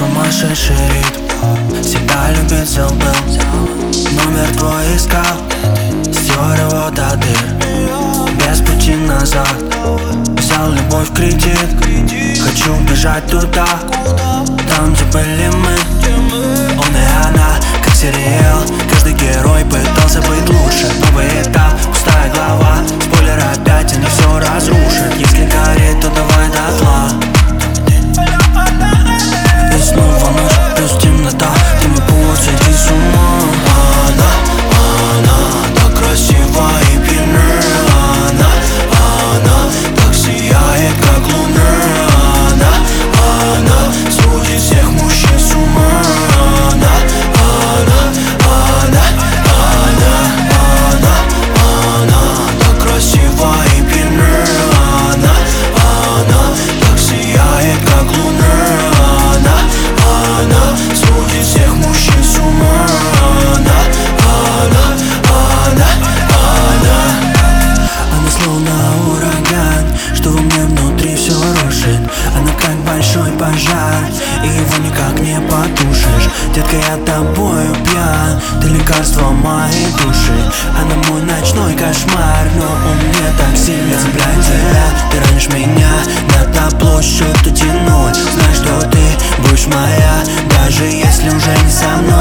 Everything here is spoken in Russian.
сумасшедший ритм. Всегда любитель был, номер твой искал, стер его до дыр, без пути назад. Взял любовь в кредит, хочу бежать туда, там, где были мы. Он и она, как сериал, каждый герой пытался быть лучше. Новый этап, пустая глава, спойлер опять, они все разрушат. Если горит, то давай дотла. И снова ночь, плюс темнота, ты мой путь, сойти с ума. Она так красива и пьяна. Она так сияет, как луна. Она сводит всех мужчин с ума. Она так красива и пьяна. Она так сияет, как луна. Она сводит всех мужчин с ума. Она словно ураган, что во мне внутри все рушит. Она как большой пожар, и его никак не потушишь. Детка, я тобою пьян, ты лекарство моей души. Она мой ночной кошмар, но он мне так сильно цепляет тебя. Ты ранишь меня на табло, счет 1-0. Знай, что ты будешь моя, даже если уже не со мной.